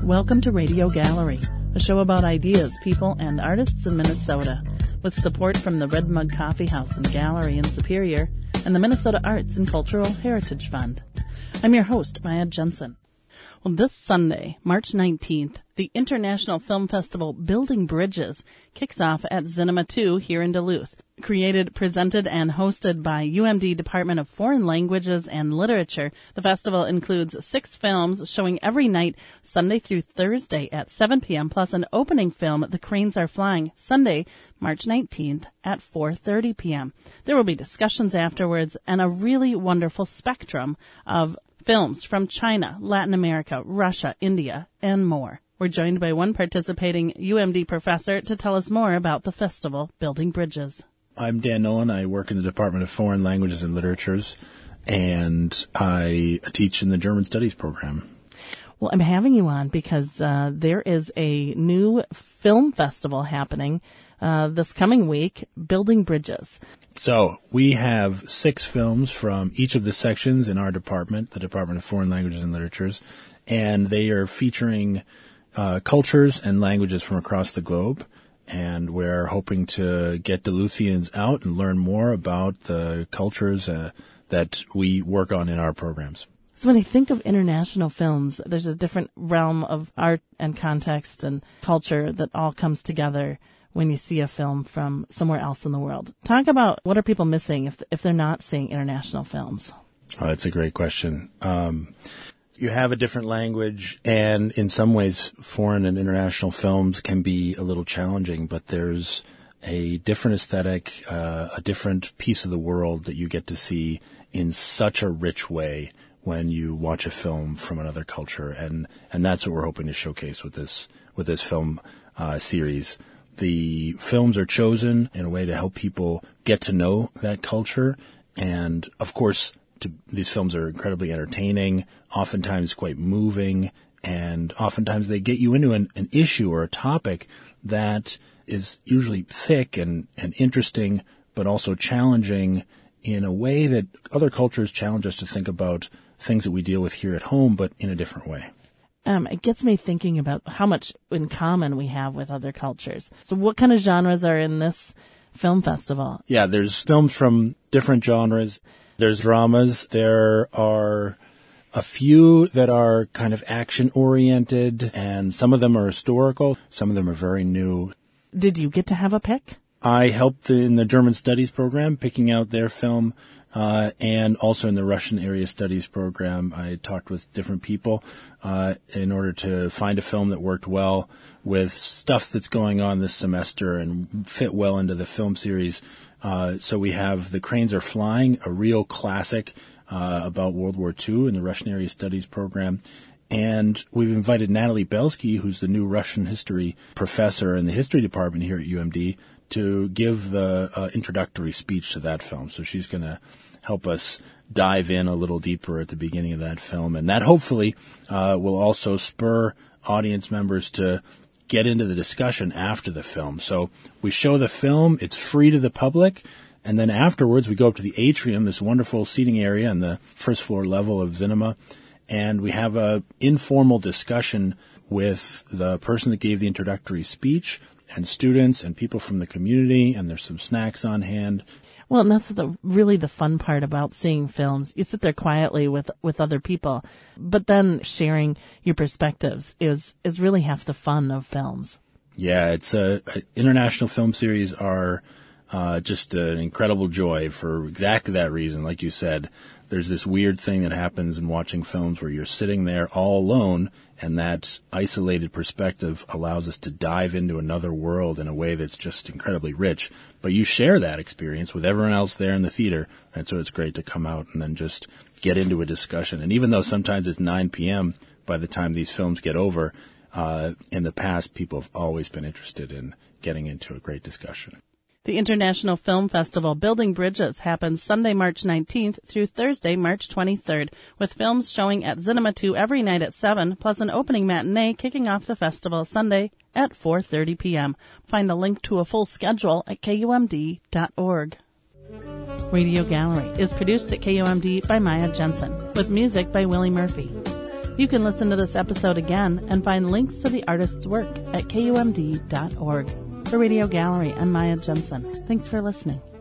Welcome to Radio Gallery, a show about ideas, people, and artists in Minnesota, with support from the Red Mug Coffee House and Gallery in Superior and the Minnesota Arts and Cultural Heritage Fund. I'm your host, Maya Jensen. Well, this Sunday, March 19th, the International Film Festival Building Bridges kicks off at Zinema 2 here in Duluth. Created, presented, and hosted by UMD Department of Foreign Languages and Literature, the festival includes 6 films showing every night, Sunday through Thursday at 7 p.m., plus an opening film, The Cranes Are Flying, Sunday, March 19th at 4:30 p.m. There will be discussions afterwards and a really wonderful spectrum of films from China, Latin America, Russia, India, and more. We're joined by one participating UMD professor to tell us more about the festival, Building Bridges. I'm Dan Nolan. I work in the Department of Foreign Languages and Literatures, and I teach in the German Studies program. Well, I'm having you on because there is a new film festival happening this coming week, Building Bridges. So we have 6 films from each of the sections in our department, the Department of Foreign Languages and Literatures, and they are featuring cultures and languages from across the globe. And we're hoping to get Duluthians out and learn more about the cultures that we work on in our programs. So when I think of international films, there's a different realm of art and context and culture that all comes together when you see a film from somewhere else in the world. Talk about what are people missing if they're not seeing international films? Oh, that's a great question. You have a different language, and in some ways, foreign and international films can be a little challenging, but there's a different aesthetic, a different piece of the world that you get to see in such a rich way when you watch a film from another culture, and that's what we're hoping to showcase with this film series. The films are chosen in a way to help people get to know that culture, and of course, these films are incredibly entertaining, oftentimes quite moving, and oftentimes they get you into an issue or a topic that is usually thick and interesting, but also challenging in a way that other cultures challenge us to think about things that we deal with here at home, but in a different way. It gets me thinking about how much in common we have with other cultures. So what kind of genres are in this film festival? Yeah, there's films from different genres. There's dramas. There are a few that are kind of action-oriented, and some of them are historical. Some of them are very new. Did you get to have a pick? I helped in the German Studies program, picking out their film, and also in the Russian Area Studies program. I talked with different people in order to find a film that worked well with stuff that's going on this semester and fit well into the film series. So we have The Cranes Are Flying, a real classic about World War II in the Russian Area Studies program. And we've invited Natalie Belsky, who's the new Russian history professor in the history department here at UMD, to give the introductory speech to that film. So she's going to help us dive in a little deeper at the beginning of that film. And that hopefully will also spur audience members to get into the discussion after the film. So we show the film, it's free to the public, and then afterwards we go up to the atrium, this wonderful seating area on the first floor level of Zinema, and we have a informal discussion with the person that gave the introductory speech and students and people from the community, and there's some snacks on hand. Well, and that's really the fun part about seeing films. You sit there quietly with other people, but then sharing your perspectives is really half the fun of films. Yeah, it's international film series are just an incredible joy for exactly that reason. Like you said, there's this weird thing that happens in watching films where you're sitting there all alone, and that isolated perspective allows us to dive into another world in a way that's just incredibly rich. But you share that experience with everyone else there in the theater, and so it's great to come out and then just get into a discussion. And even though sometimes it's 9 p.m. by the time these films get over, in the past, people have always been interested in getting into a great discussion. The International Film Festival Building Bridges happens Sunday, March 19th through Thursday, March 23rd, with films showing at Zinema 2 every night at 7, plus an opening matinee kicking off the festival Sunday at 4:30 p.m. Find the link to a full schedule at KUMD.org. Radio Gallery is produced at KUMD by Maya Jensen, with music by Willie Murphy. You can listen to this episode again and find links to the artist's work at kumd.org. For Radio Gallery, I'm Maya Jensen. Thanks for listening.